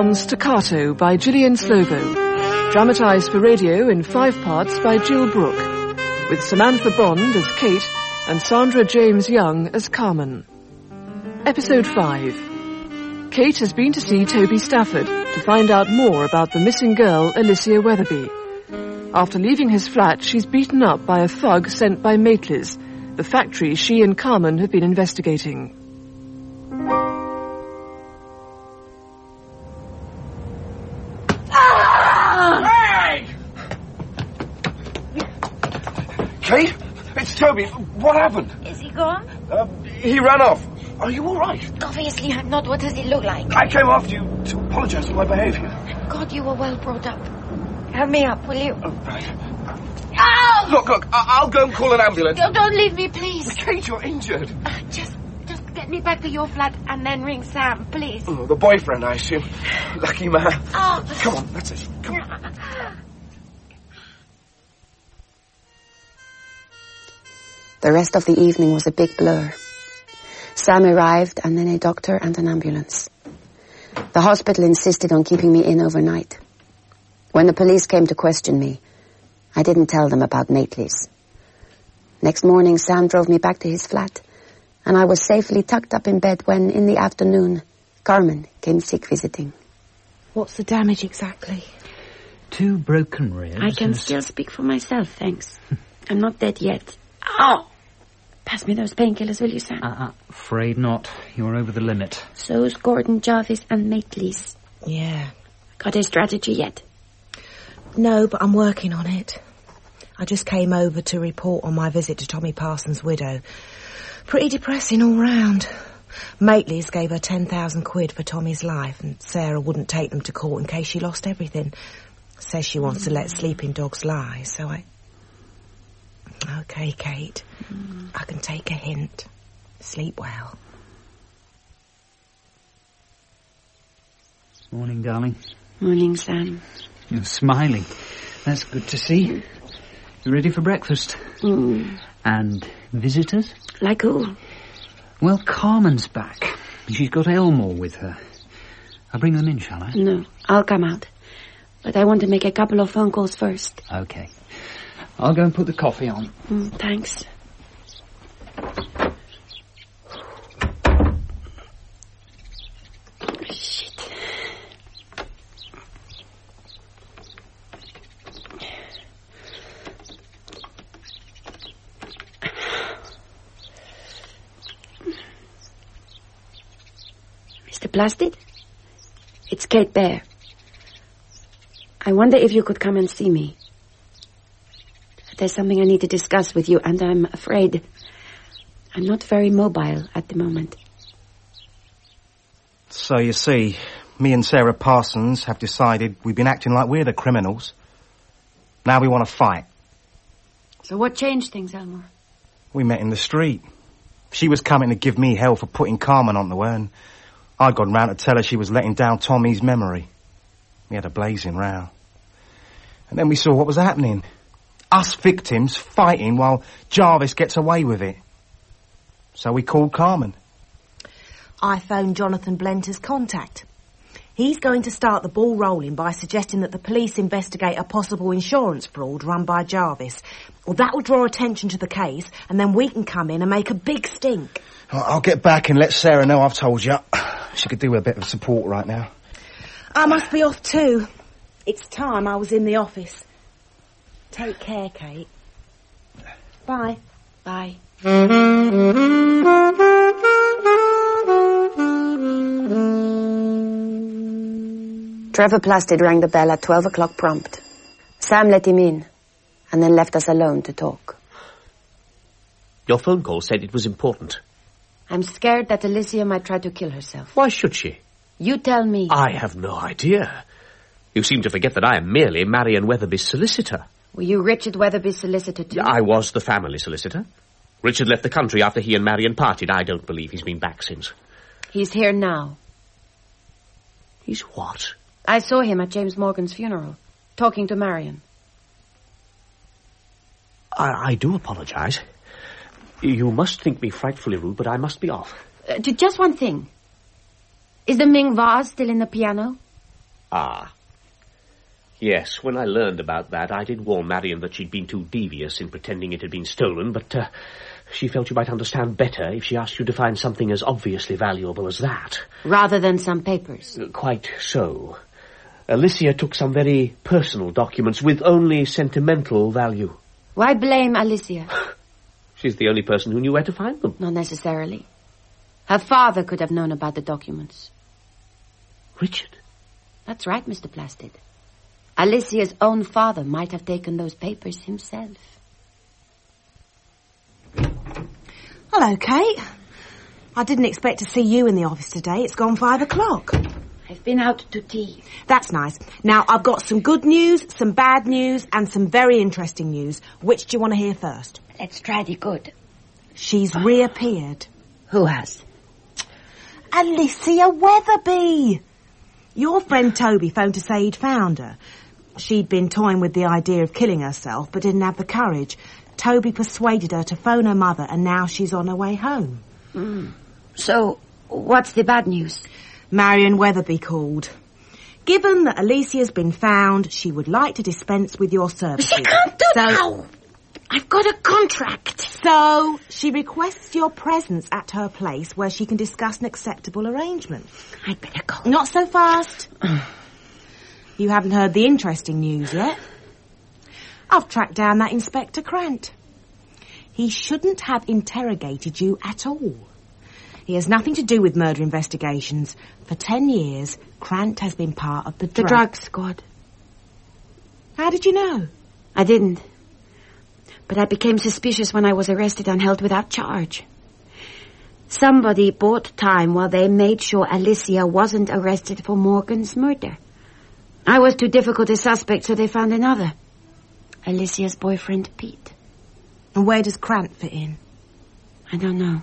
on Staccato by Gillian Slovo, dramatised for radio in 5 parts by Jill Brooke, with Samantha Bond as Kate and Sandra James Young as Carmen. Episode 5. Kate has been to see Toby Stafford to find out more about the missing girl, Alicia Weatherby. After leaving his flat, she's beaten up by a thug sent by Maitlis, the factory she and Carmen have been investigating. Kate? It's Toby. What happened? Is he gone? He ran off. Are you all right? Obviously I'm not. What does he look like? I came after you to apologise for my behaviour. God, you were well brought up. Help me up, will you? Oh, right. Ow! Look, I'll go and call an ambulance. Don't leave me, please. Kate, you're injured. Just get me back to your flat and then ring Sam, please. Oh, the boyfriend, I assume. Lucky man. Oh. Come on, that's it. Come on. The rest of the evening was a big blur. Sam arrived, and then a doctor and an ambulance. The hospital insisted on keeping me in overnight. When the police came to question me, I didn't tell them about Maitlis. Next morning, Sam drove me back to his flat, and I was safely tucked up in bed when, in the afternoon, Carmen came sick visiting. What's the damage exactly? 2 broken ribs. I can still speak for myself, thanks. I'm not dead yet. Ow! Pass me those painkillers, will you, Sam? Afraid not. You're over the limit. So's Gordon Jarvis and Maitlis. Yeah. Got a strategy yet? No, but I'm working on it. I just came over to report on my visit to Tommy Parsons' widow. Pretty depressing all round. Maitlis gave her 10,000 quid for Tommy's life, and Sarah wouldn't take them to court in case she lost everything. Says she wants to let sleeping dogs lie, so I... Okay, Kate. I can take a hint. Sleep well. Morning, darling. Morning, Sam. You're smiling. That's good to see. You ready for breakfast? And visitors? Like who? Well, Carmen's back. She's got Elmore with her. I'll bring them in, shall I? No, I'll come out. But I want to make a couple of phone calls first. Okay. I'll go and put the coffee on. Thanks. Shit. Mr. Plastid? It's Kate Bear. I wonder if you could come and see me. There's something I need to discuss with you, and I'm afraid I'm not very mobile at the moment. So you see, me and Sarah Parsons have decided we've been acting like we're the criminals. Now we want to fight. So what changed things, Elmore? We met in the street. She was coming to give me hell for putting Carmen onto her, and I'd gone round to tell her she was letting down Tommy's memory. We had a blazing row. And then we saw what was happening. Us victims fighting while Jarvis gets away with it. So we called Carmen. I phoned Jonathan Blenter's contact. He's going to start the ball rolling by suggesting that the police investigate a possible insurance fraud run by Jarvis. Well, that will draw attention to the case, and then we can come in and make a big stink. I'll get back and let Sarah know I've told you. She could do with a bit of support right now. I must be off too. It's time I was in the office. Take care, Kate. Bye. Bye. Trevor Plastid rang the bell at 12 o'clock prompt. Sam let him in, and then left us alone to talk. Your phone call said it was important. I'm scared that Alicia might try to kill herself. Why should she? You tell me. I have no idea. You seem to forget that I am merely Marion Weatherby's solicitor. Were you Richard Weatherby's solicitor too? I was the family solicitor. Richard left the country after he and Marion parted. I don't believe he's been back since. He's here now. He's what? I saw him at James Morgan's funeral, talking to Marion. I do apologize. You must think me frightfully rude, but I must be off. Just one thing. Is the Ming vase still in the piano? Ah. Yes, when I learned about that, I did warn Marion that she'd been too devious in pretending it had been stolen, but she felt you might understand better if she asked you to find something as obviously valuable as that. Rather than some papers. Quite so. Alicia took some very personal documents with only sentimental value. Why blame Alicia? She's the only person who knew where to find them. Not necessarily. Her father could have known about the documents. Richard? That's right, Mr. Plastid. Alicia's own father might have taken those papers himself. Hello, Kate. I didn't expect to see you in the office today. It's gone 5 o'clock. I've been out to tea. That's nice. Now, I've got some good news, some bad news, and some very interesting news. Which do you want to hear first? Let's try the good. She's reappeared. Who has? Alicia Weatherby! Your friend Toby phoned to say he'd found her. She'd been toying with the idea of killing herself, but didn't have the courage. Toby persuaded her to phone her mother, and now she's on her way home. So, what's the bad news? Marion Weatherby called. Given that Alicia's been found, she would like to dispense with your services. She can't do that! I've got a contract. So, she requests your presence at her place where she can discuss an acceptable arrangement. I'd better go. Not so fast. You haven't heard the interesting news yet. I've tracked down that Inspector Krant. He shouldn't have interrogated you at all. He has nothing to do with murder investigations. For 10 years, Krant has been part of the drug squad. How did you know? I didn't. But I became suspicious when I was arrested and held without charge. Somebody bought time while they made sure Alicia wasn't arrested for Morgan's murder. I was too difficult a suspect, so they found another. Alicia's boyfriend, Pete. And where does Krant fit in? I don't know.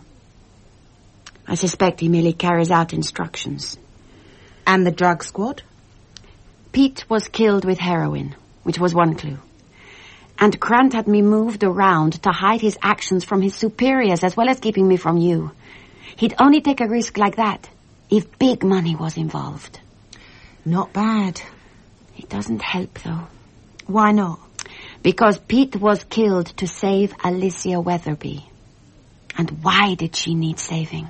I suspect he merely carries out instructions. And the drug squad? Pete was killed with heroin, which was one clue. And Krant had me moved around to hide his actions from his superiors as well as keeping me from you. He'd only take a risk like that if big money was involved. Not bad. It doesn't help, though. Why not? Because Pete was killed to save Alicia Weatherby. And why did she need saving?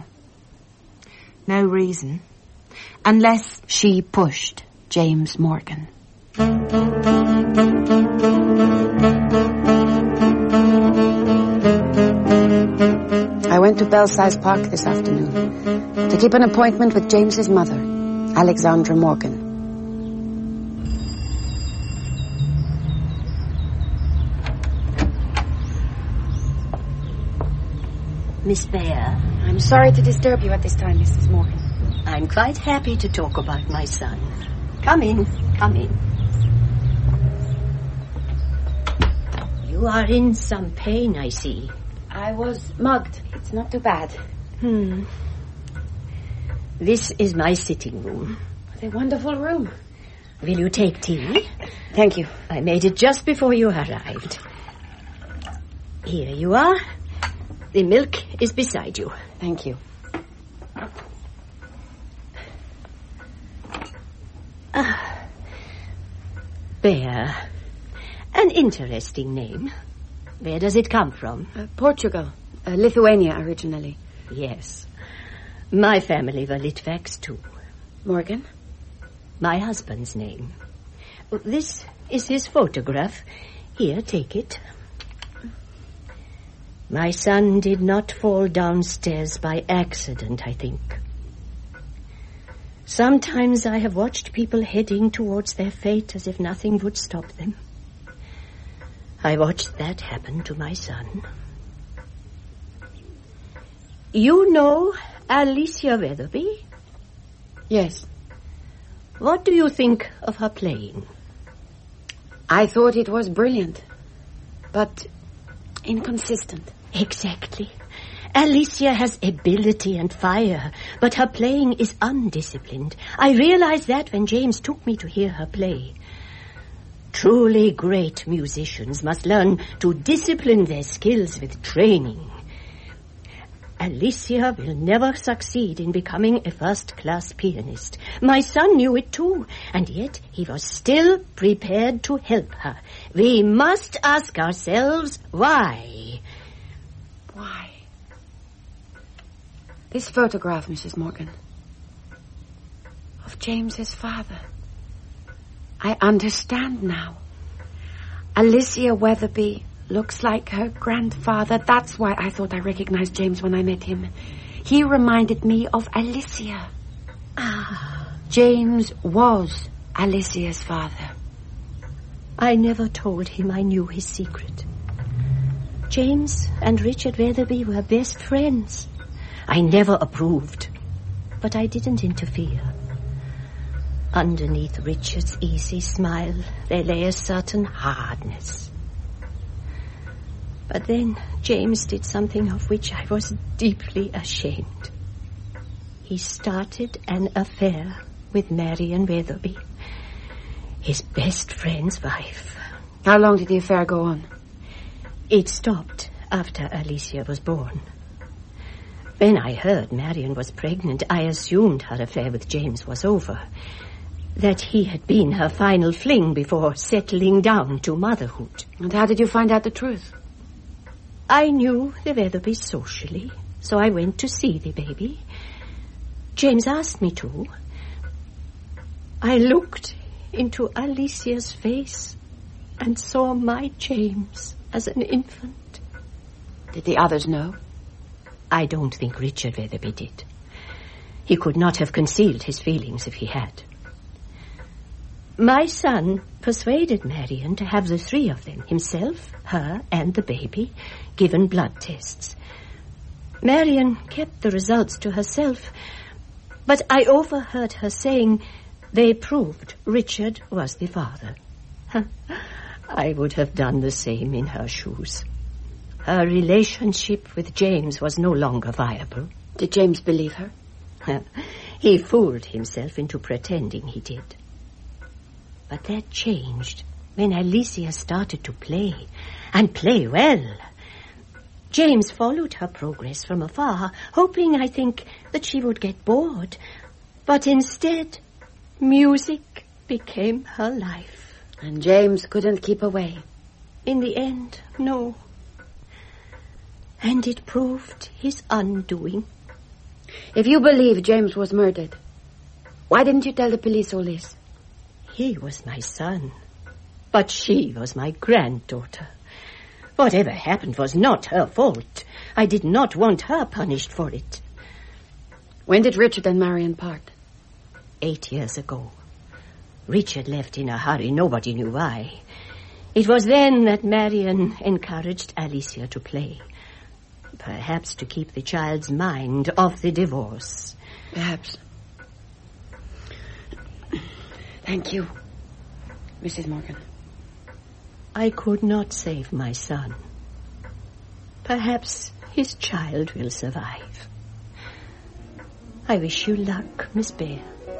No reason. Unless she pushed James Morgan. I went to Belsize Park this afternoon to keep an appointment with James's mother, Alexandra Morgan. Miss Bear. I'm sorry to disturb you at this time, Mrs. Morgan. I'm quite happy to talk about my son. Come in, come in. You are in some pain, I see. I was mugged. It's not too bad. This is my sitting room. What a wonderful room. Will you take tea? Thank you. I made it just before you arrived. Here you are. The milk is beside you. Thank you. Bear. An interesting name. Where does it come from? Portugal. Lithuania, originally. Yes. My family were Litvaks, too. Morgan? My husband's name. This is his photograph. Here, take it. My son did not fall downstairs by accident, I think. Sometimes I have watched people heading towards their fate as if nothing would stop them. I watched that happen to my son. You know Alicia Weatherby? Yes. What do you think of her playing? I thought it was brilliant, but inconsistent. Exactly. Alicia has ability and fire, but her playing is undisciplined. I realized that when James took me to hear her play. Truly great musicians must learn to discipline their skills with training. Alicia will never succeed in becoming a first-class pianist. My son knew it too, and yet he was still prepared to help her. We must ask ourselves why. Why? This photograph, Mrs. Morgan, of James's father. I understand now. Alicia Weatherby looks like her grandfather. That's why I thought I recognized James when I met him. He reminded me of Alicia. James was Alicia's father. I never told him I knew his secret. James and Richard Weatherby were best friends. I never approved, but I didn't interfere. Underneath Richard's easy smile, there lay a certain hardness. But then James did something of which I was deeply ashamed. He started an affair with Marion Weatherby, his best friend's wife. How long did the affair go on? It stopped after Alicia was born. When I heard Marion was pregnant, I assumed her affair with James was over, that he had been her final fling before settling down to motherhood. And how did you find out the truth? I knew the Weatherbys socially, so I went to see the baby. James asked me to. I looked into Alicia's face and saw my James as an infant. Did the others know? I don't think Richard Weatherby did. He could not have concealed his feelings if he had. My son persuaded Marion to have the three of them, himself, her, and the baby, given blood tests. Marion kept the results to herself, but I overheard her saying they proved Richard was the father. I would have done the same in her shoes. Her relationship with James was no longer viable. Did James believe her? He fooled himself into pretending he did. But that changed when Alicia started to play, and play well. James followed her progress from afar, hoping, I think, that she would get bored. But instead, music became her life. And James couldn't keep away. In the end, no. And it proved his undoing. If you believe James was murdered, why didn't you tell the police all this? He was my son, but she was my granddaughter. Whatever happened was not her fault. I did not want her punished for it. When did Richard and Marion part? 8 years ago. Richard left in a hurry. Nobody knew why. It was then that Marion encouraged Alicia to play. Perhaps to keep the child's mind off the divorce. Perhaps. Thank you, Mrs. Morgan. I could not save my son. Perhaps his child will survive. I wish you luck, Miss Bear.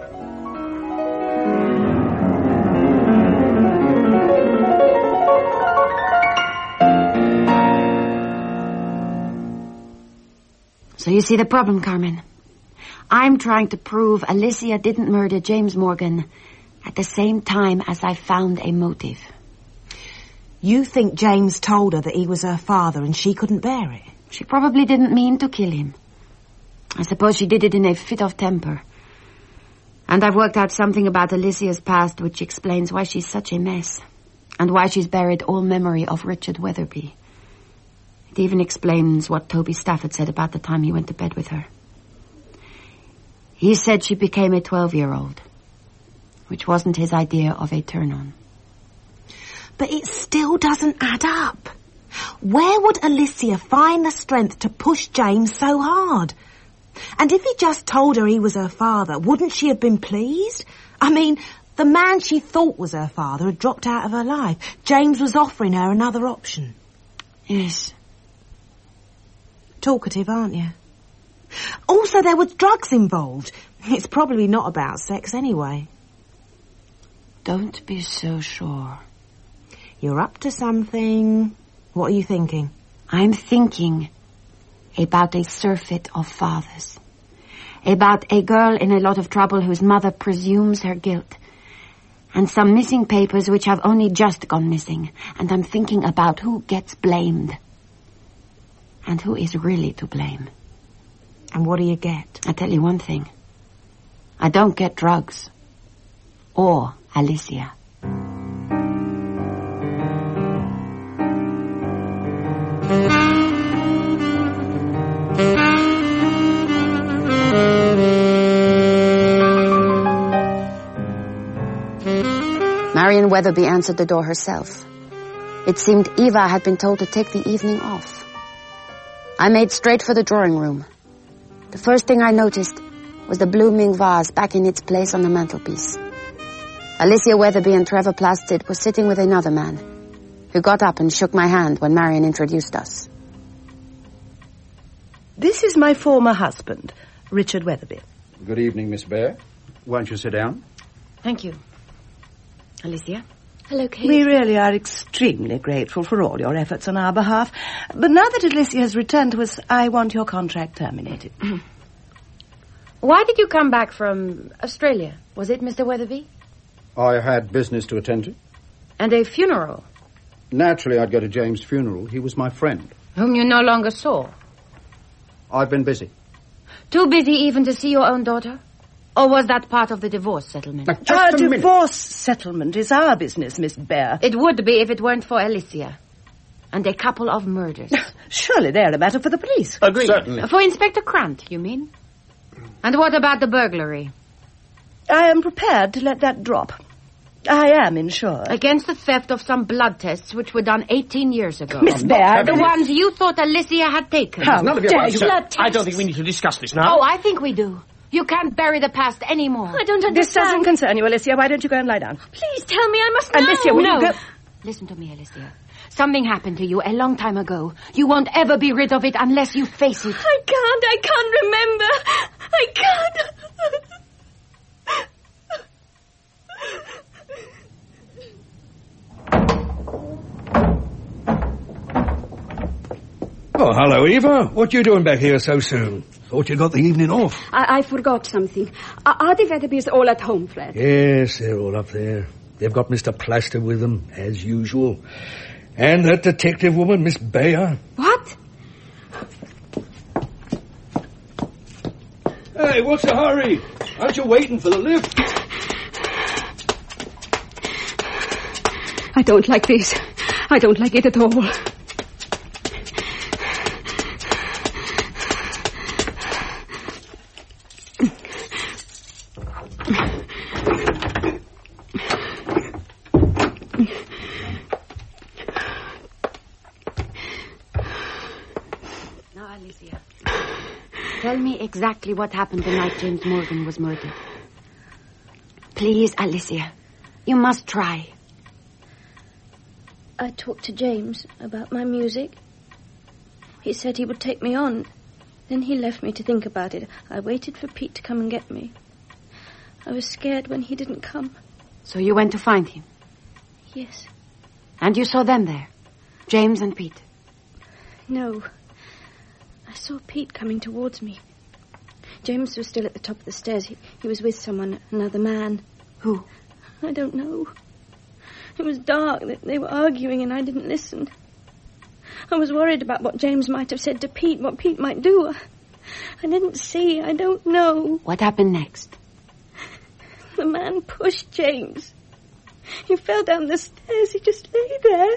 So you see the problem, Carmen. I'm trying to prove Alicia didn't murder James Morgan at the same time as I found a motive. You think James told her that he was her father and she couldn't bear it? She probably didn't mean to kill him. I suppose she did it in a fit of temper. And I've worked out something about Alicia's past which explains why she's such a mess, and why she's buried all memory of Richard Weatherby. It even explains what Toby Stafford said about the time he went to bed with her. He said she became a 12-year-old, which wasn't his idea of a turn-on. But it still doesn't add up. Where would Alicia find the strength to push James so hard? And if he just told her he was her father, wouldn't she have been pleased? I mean, the man she thought was her father had dropped out of her life. James was offering her another option. Yes. Talkative, aren't you? Also, there was drugs involved. It's probably not about sex anyway. Don't be so sure. You're up to something. What are you thinking? I'm thinking about a surfeit of fathers. About a girl in a lot of trouble whose mother presumes her guilt. And some missing papers which have only just gone missing. And I'm thinking about who gets blamed. And who is really to blame. And what do you get? I tell you one thing. I don't get drugs. Or Alicia. Marion Weatherby answered the door herself. It seemed Eva had been told to take the evening off. I made straight for the drawing room. The first thing I noticed was the blooming vase back in its place on the mantelpiece. Alicia Weatherby and Trevor Plastid were sitting with another man, who got up and shook my hand when Marion introduced us. This is my former husband, Richard Weatherby. Good evening, Miss Bear. Won't you sit down? Thank you. Alicia? Hello, Kate. We really are extremely grateful for all your efforts on our behalf. But now that Alicia has returned to us, I want your contract terminated. Why did you come back from Australia? Was it Mr. Weatherby? I had business to attend to. And a funeral? Naturally, I'd go to James' funeral. He was my friend. Whom you no longer saw? I've been busy. Too busy even to see your own daughter? Or was that part of the divorce settlement? Our divorce settlement is our business, Miss Bear. It would be if it weren't for Alicia. And a couple of murders. Surely they're a matter for the police. Agreed. Certainly. For Inspector Krant, you mean? And what about the burglary? I am prepared to let that drop. I am insured. Against the theft of some blood tests which were done 18 years ago. Miss Bear... The ones you thought Alicia had taken. How dare you? I don't think we need to discuss this now. Oh, I think we do. You can't bury the past anymore. I don't understand. This doesn't concern you, Alicia. Why don't you go and lie down? Please tell me, I must know. Alicia, will you go... Listen to me, Alicia. Something happened to you a long time ago. You won't ever be rid of it unless you face it. I can't remember. I can't. Oh, hello, Eva. What you doing back here so soon? Thought you got the evening off. I forgot something. Are the Weatherbys all at home, Fred? Yes, they're all up there. They've got Mr. Plaster with them, as usual. And that detective woman, Miss Bayer. What? Hey, what's the hurry? Aren't you waiting for the lift? I don't like this. I don't like it at all. Now, Alicia, tell me exactly what happened the night James Morgan was murdered. Please, Alicia, you must try. I talked to James about my music. He said he would take me on. Then he left me to think about it. I waited for Pete to come and get me. I was scared when he didn't come. So you went to find him? Yes. And you saw them there? James and Pete? No. I saw Pete coming towards me. James was still at the top of the stairs. He was with someone, another man. Who? I don't know. It was dark. They were arguing and I didn't listen. I was worried about what James might have said to Pete, what Pete might do. I didn't see. I don't know. What happened next? The man pushed James. He fell down the stairs. He just lay there.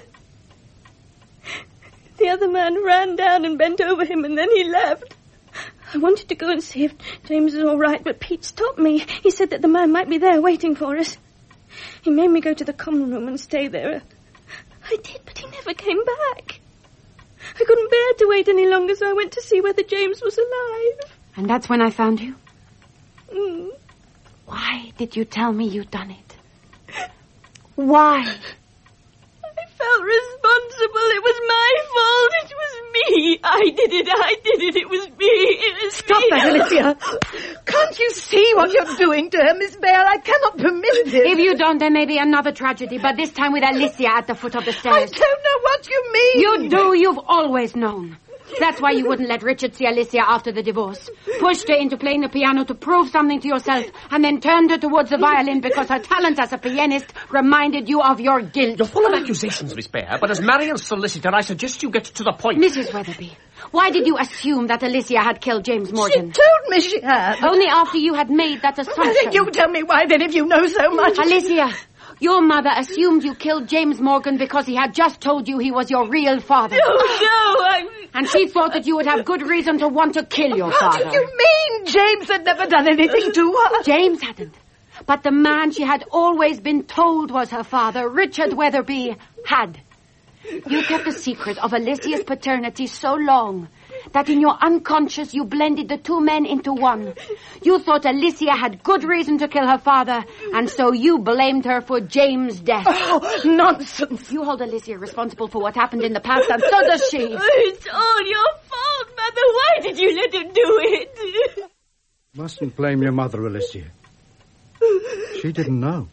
The other man ran down and bent over him, and then he left. I wanted to go and see if James was all right, but Pete stopped me. He said that the man might be there waiting for us. He made me go to the common room and stay there. I did, but he never came back. I couldn't bear to wait any longer, so I went to see whether James was alive. And that's when I found you? Mm. Why did you tell me you'd done it? Why? I felt responsible. It was my fault. It was me. I did it. It was me. It was Stop me. that, Alicia. Can't you see what you're doing to her, Miss Bear? I cannot permit this. If you don't, there may be another tragedy, but this time with Alicia at the foot of the stairs. I don't know what you mean. You do. You've always known. That's why you wouldn't let Richard see Alicia after the divorce. Pushed her into playing the piano to prove something to yourself, and then turned her towards the violin because her talent as a pianist reminded you of your guilt. You're full of accusations, Miss Bear, but as Marian's solicitor, I suggest you get to the point. Mrs. Weatherby, why did you assume that Alicia had killed James Morgan? She told me she had. Only after you had made that assumption. You tell me why then if you know so much. Alicia, your mother assumed you killed James Morgan because he had just told you he was your real father. And she thought that you would have good reason to want to kill your father. What do you mean? James had never done anything to her. James hadn't. But the man she had always been told was her father, Richard Weatherby, had. You kept the secret of Alicia's paternity so long that in your unconscious you blended the two men into one. You thought Alicia had good reason to kill her father, and so you blamed her for James' death. Oh, nonsense. You hold Alicia responsible for what happened in the past, and so does she. It's all your fault, Mother. Why did you let him do it? Mustn't blame your mother, Alicia. She didn't know.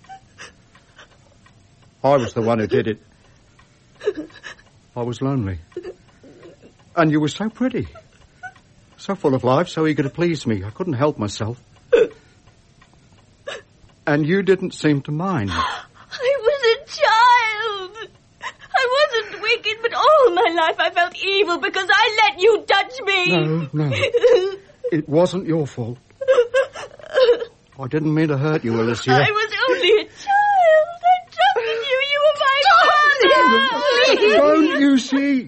I was the one who did it. I was lonely. And you were so pretty. So full of life, so eager to please me. I couldn't help myself. And you didn't seem to mind. I was a child. I wasn't wicked, but all my life I felt evil because I let you touch me. No. It wasn't your fault. I didn't mean to hurt you, Alicia. I was only a child. I trusted you. You were my father. Don't you see?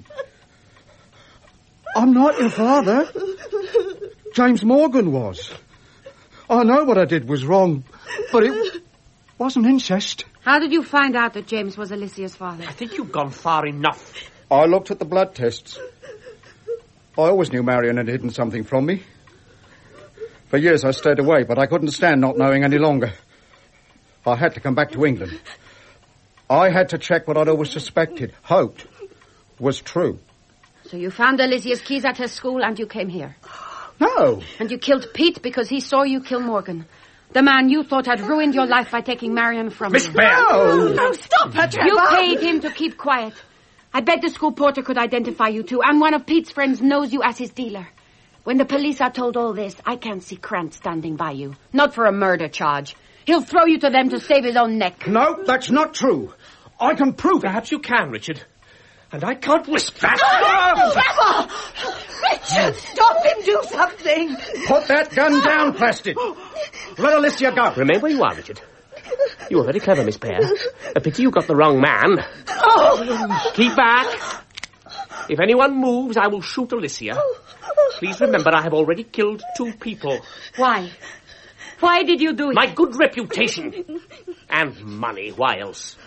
I'm not your father. James Morgan was. I know what I did was wrong, but it wasn't incest. How did you find out that James was Alicia's father? I think you've gone far enough. I looked at the blood tests. I always knew Marion had hidden something from me. For years I stayed away, but I couldn't stand not knowing any longer. I had to come back to England. I had to check what I'd always suspected, hoped, was true. So you found Alicia's keys at her school and you came here? No. And you killed Pete because he saw you kill Morgan. The man you thought had ruined your life by taking Marion from Miss you. Bear! No, stop her, Trevor. You paid him to keep quiet. I bet the school porter could identify you too, and one of Pete's friends knows you as his dealer. When the police are told all this, I can't see Krantz standing by you. Not for a murder charge. He'll throw you to them to save his own neck. No, that's not true. I can prove it. Perhaps you can, Richard. And I can't risk that. Trevor! Richard, stop him, do something. Put that gun down, Plastic. Let Alicia go. Remain where you are, Richard. You were very clever, Miss Pear. A pity you got the wrong man. Oh. Keep back. If anyone moves, I will shoot Alicia. Please remember, I have already killed 2 people. Why? Why did you do it? My good reputation. And money. Why else?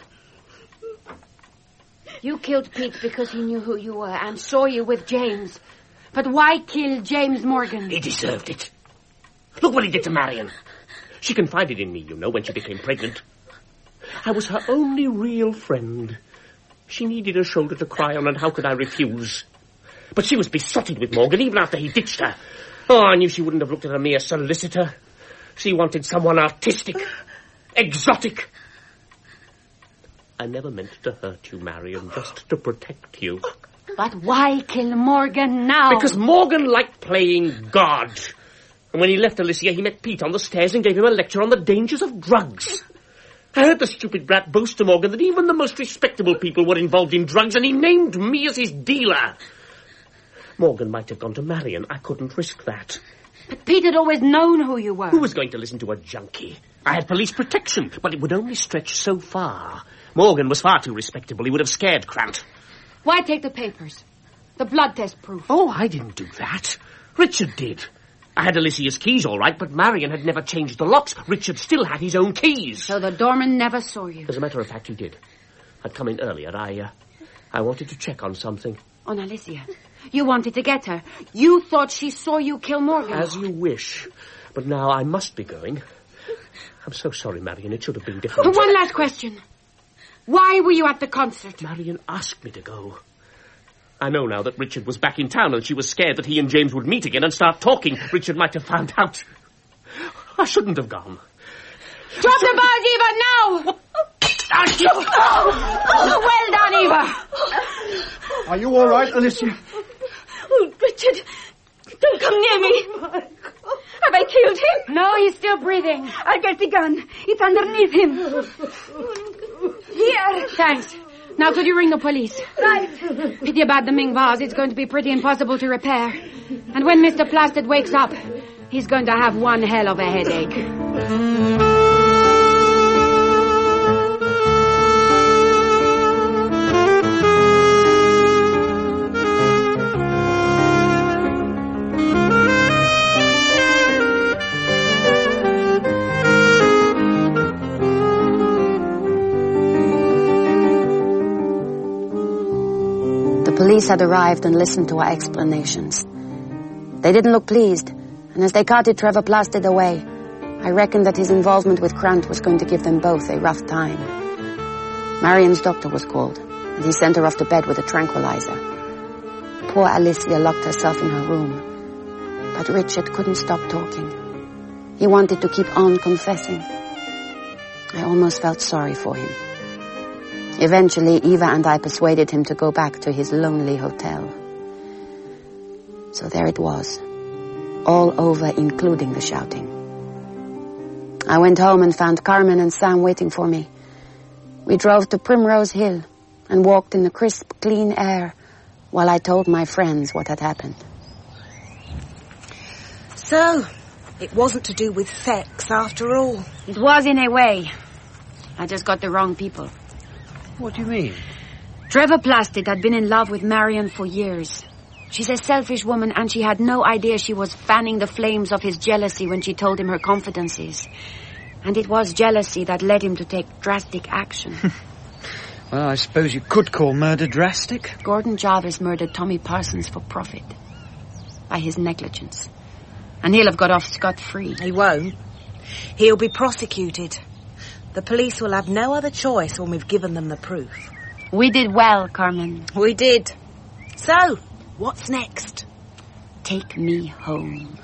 You killed Pete because he knew who you were and saw you with James. But why kill James Morgan? He deserved it. Look what he did to Marion. She confided in me, you know, when she became pregnant. I was her only real friend. She needed a shoulder to cry on, and how could I refuse? But she was besotted with Morgan, even after he ditched her. Oh, I knew she wouldn't have looked at a mere solicitor. She wanted someone artistic, exotic. I never meant to hurt you, Marion, just to protect you. But why kill Morgan now? Because Morgan liked playing God. And when he left Alicia, he met Pete on the stairs and gave him a lecture on the dangers of drugs. I heard the stupid brat boast to Morgan that even the most respectable people were involved in drugs, and he named me as his dealer. Morgan might have gone to Marion. I couldn't risk that. But Pete had always known who you were. Who was going to listen to a junkie? I had police protection, but it would only stretch so far. Morgan was far too respectable. He would have scared Krant. Why take the papers? The blood test proof. Oh, I didn't do that. Richard did. I had Alicia's keys, all right, but Marion had never changed the locks. Richard still had his own keys. So the doorman never saw you? As a matter of fact, he did. I'd come in earlier. I wanted to check on something. On Alicia? You wanted to get her. You thought she saw you kill Morgan. As you wish. But now I must be going. I'm so sorry, Marion. It should have been different. One last question. Why were you at the concert? Marion asked me to go. I know now that Richard was back in town and she was scared that he and James would meet again and start talking. Richard might have found out. I shouldn't have gone. Drop the bars, Eva, now! Well done, Eva. Are you all right, Alicia? Oh, Don't come near me. Have I killed him? No, he's still breathing. I'll get the gun. It's underneath him. Here. Thanks. Now could you ring the police? Right. Pity about the Ming vase. It's going to be pretty impossible to repair. And when Mr. Plastid wakes up, he's going to have one hell of a headache. The police had arrived and listened to our explanations. They didn't look pleased, and as they carted Trevor Plastid away, I reckoned that his involvement with Krant was going to give them both a rough time. Marion's doctor was called, and he sent her off to bed with a tranquilizer. Poor Alicia locked herself in her room, but Richard couldn't stop talking. He wanted to keep on confessing. I almost felt sorry for him. Eventually, Eva and I persuaded him to go back to his lonely hotel. So there it was, all over, including the shouting. I went home and found Carmen and Sam waiting for me. We drove to Primrose Hill and walked in the crisp, clean air while I told my friends what had happened. So, it wasn't to do with sex after all. It was in a way. I just got the wrong people. What do you mean? Trevor Plastid had been in love with Marion for years. She's a selfish woman, and she had no idea she was fanning the flames of his jealousy when she told him her confidences. And it was jealousy that led him to take drastic action. Well, I suppose you could call murder drastic. Gordon Jarvis murdered Tommy Parsons for profit. By his negligence. And he'll have got off scot-free. He won't. He'll be prosecuted. The police will have no other choice when we've given them the proof. We did well, Carmen. We did. So, what's next? Take me home.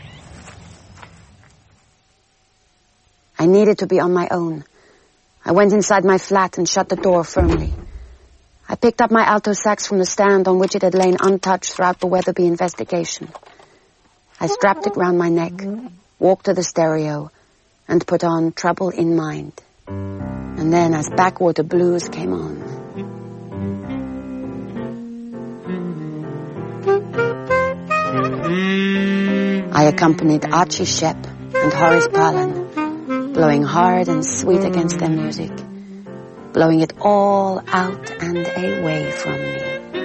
I needed to be on my own. I went inside my flat and shut the door firmly. I picked up my alto sax from the stand on which it had lain untouched throughout the Weatherby investigation. I strapped it round my neck, walked to the stereo, and put on Trouble in Mind. And then as Backwater Blues came on. I accompanied Archie Shepp and Horace Parlan, blowing hard and sweet against their music, blowing it all out and away from me.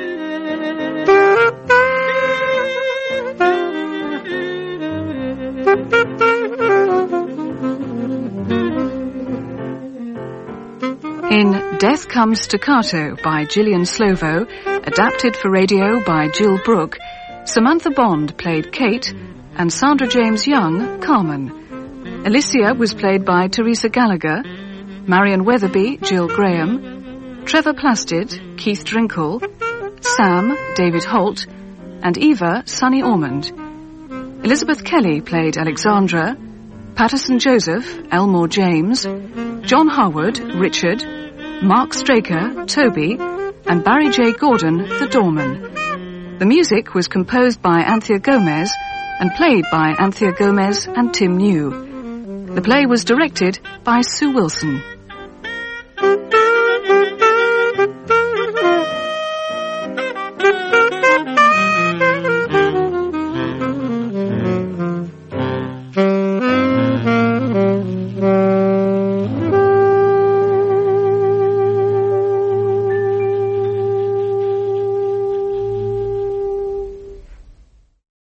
In Death Comes Staccato by Gillian Slovo, adapted for radio by Jill Brooke, Samantha Bond played Kate and Sandra James Young, Carmen. Alicia was played by Teresa Gallagher, Marion Weatherby, Jill Graham, Trevor Plastid, Keith Drinkle, Sam, David Holt, and Eva, Sunny Ormond. Elizabeth Kelly played Alexandra, Patterson Joseph, Elmore James, John Harwood, Richard, Mark Straker, Toby, and Barry J. Gordon, the doorman. The music was composed by Anthea Gomez and played by Anthea Gomez and Tim New. The play was directed by Sue Wilson.